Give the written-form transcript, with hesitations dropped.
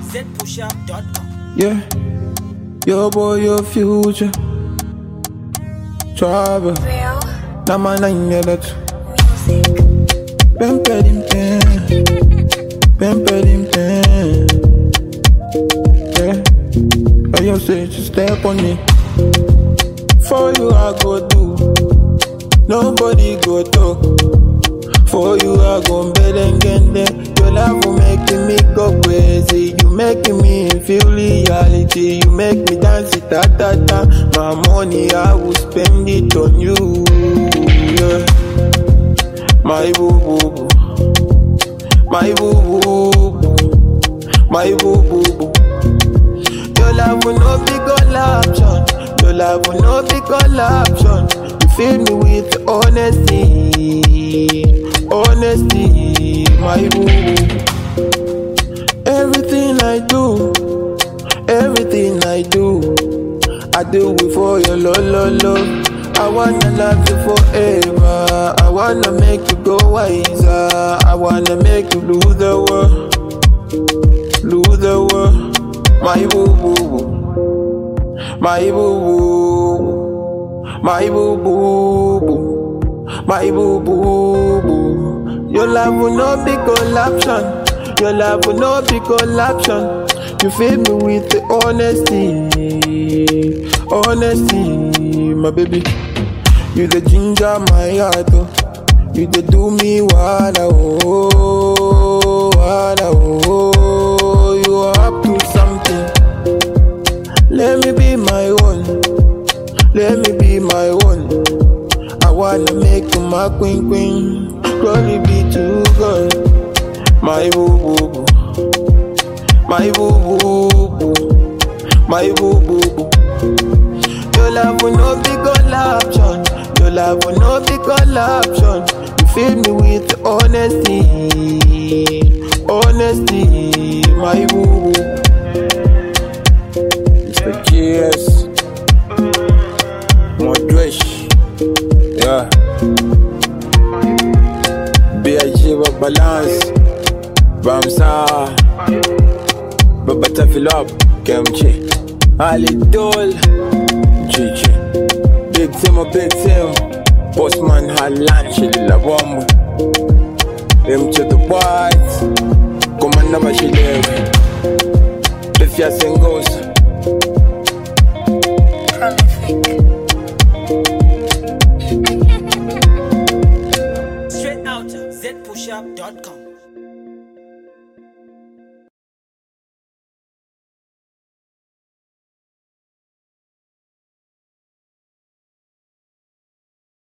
ZPushup.com. Yeah, your boy, your future. Trouble. Now my nine yeah that. Pempedim pen. Yeah, I just say just step on me. For you I go do. Nobody go talk. For you I go bed and get there. Your love will making me go crazy. You making me feel reality. You make me dance it ta. My money I will spend it on you. Yeah. My boo boo boo. My boo boo boo. My boo boo boo. Your love will not be corruption. Your love will not be corruption. You fill me with honesty. Honesty, my boo. Everything I do, I do it for your love. I wanna love you forever. I wanna make you go wiser. I wanna make you lose the world. My boo boo, my boo boo, my boo boo boo, my boo boo boo. Your love will not be corruption. Your love will not be corruption. You fill me with the honesty, my baby. You the ginger my heart, oh. You the do me wada oh. You are up to something. Let me be my own. Let me be my own. I wanna make you my queen. Glory be to God. My boo boo boo. My boo boo boo. My boo boo boo. Your love will not be corruption. Your love will not be corruption. You fill me with honesty. My boo boo. Mr. GS Modrish. Yeah. BIG balance. Bamsa Babata Philop Kemchi Ali Dole GG Big team Postman Halan Chilla Bomb Them to the white Commander Bashilev The Fias and Ghost